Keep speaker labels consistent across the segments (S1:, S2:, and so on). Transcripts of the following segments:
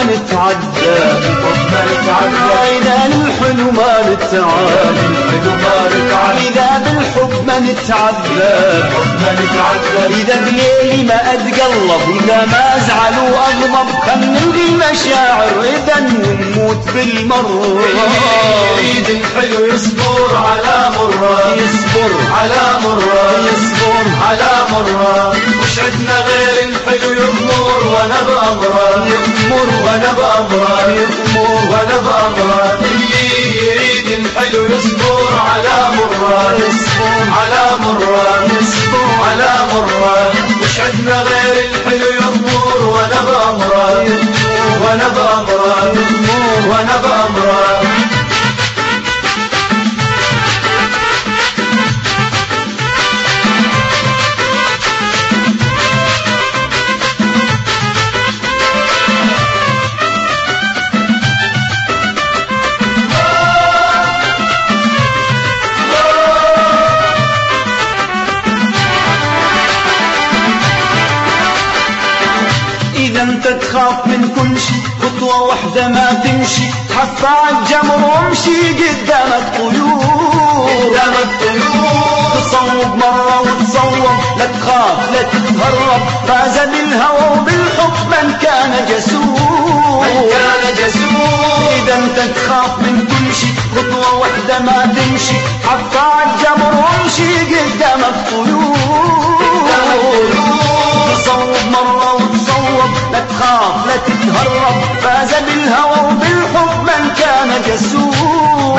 S1: نتعذب إذا للحلو ما نتعذب إذا بالحب ما نتعذب إذا بليلي ما أتقلب إذا ما أزعل وأغضب خلي المشاعر إذا ونموت بالمرة
S2: يريد الحلو يصبر على مرة
S1: يصبر
S2: على مرة
S1: يصبر
S2: على مرة مش عدنا غير الحلو يغمر وانا بأمره
S1: يغمر
S2: وانا بأمره
S1: يغمر
S2: وانا بأمره اللي يريد الحلو يصبر على مرة
S1: يصبر
S2: على مرة
S1: يصبر
S2: على مرة مش عدنا غير الحلو يغمر وانا بأمره وانا بأمره وانا بأمره
S1: إذا انت تخاف من كل شي خطوة واحدة ما تمشي حتى عالجمر وامشي قدامك طيور تصوب مرة وتصوب لا تخاف لا تتهرب فاز بالهوى وبالحب من كان جسور إذا انت تخاف من كل شي خطوة واحدة ما تمشي حتى عالجمر وامشي قدامك طيور تصوب مرة وتصوب لا تخاف لا تتهرب فاز بالهوى وبالحب من كان جسور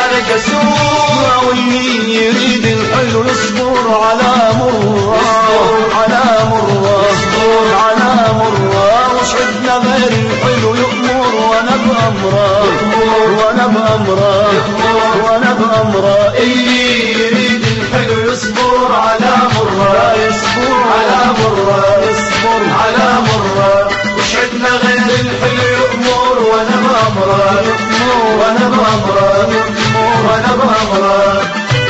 S1: واللي يريد الحلو يصبر على مرة على مرة على مرة وش عدنا غير الحلو يأمر وانا بأمره وانا بأمره وانا بأمره
S2: اللي يريد الحلو يصبر على مرة
S1: يصبر
S2: على مرة
S1: يصبر
S2: على مرة وش عدنا غير الحلو يأمر وانا بأمره وانا بأمره وانا بأمره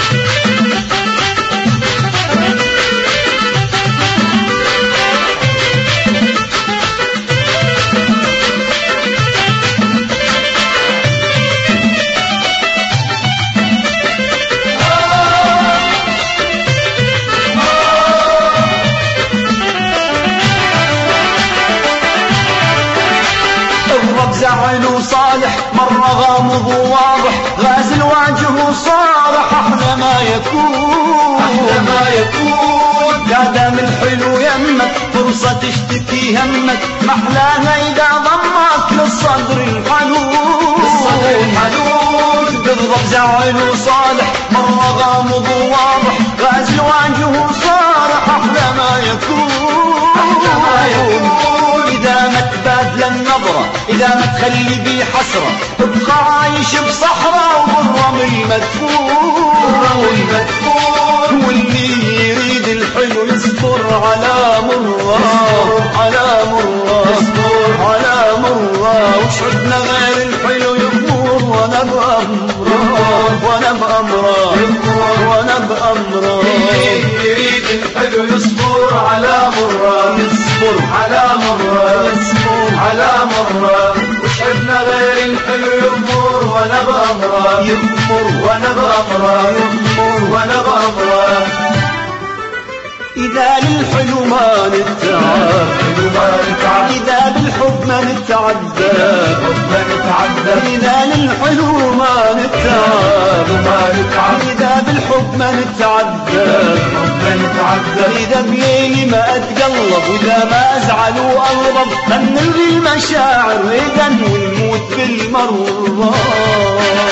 S1: زعل وصالح مرة غامض وواضح غازل وجهه صالح أحلى ما يكون دام الحلو يمك فرصة تشتكي همك محلاها إذا ضمك للصدر الحنون بالضبط زعل وصالح مرة غامض وواضح غازل وجهه صالح أحلى ما يكون إذا ما تبادل النظرة إذا ما تخلي بي حسرة تبقى عايش بصحراء وبالرمل مدفون واللي يريد الحلو يصبر على مرة على مرة على مرة وش عدنا غير الحلو يغمر وانا بأمره وانا بأمره وانا بأمره
S2: يريد الحلو يصبر على مرة
S1: يصبر
S2: على مرة
S1: يصبر
S2: على مرة وش عدنا غير الحلو يغمر وانا بأمره
S1: يغمر
S2: وانا بأمره وانا بأمره
S1: إذا للحلو ما نتعب إذا بالحب ما نتعذب إذا للحلو ما نتعب إذا بالحب ما نتعذب إذا بليلي ما أتقلب وإذا ما أزعل وأغضب من نلغي المشاعر إذا ونموت بالمرة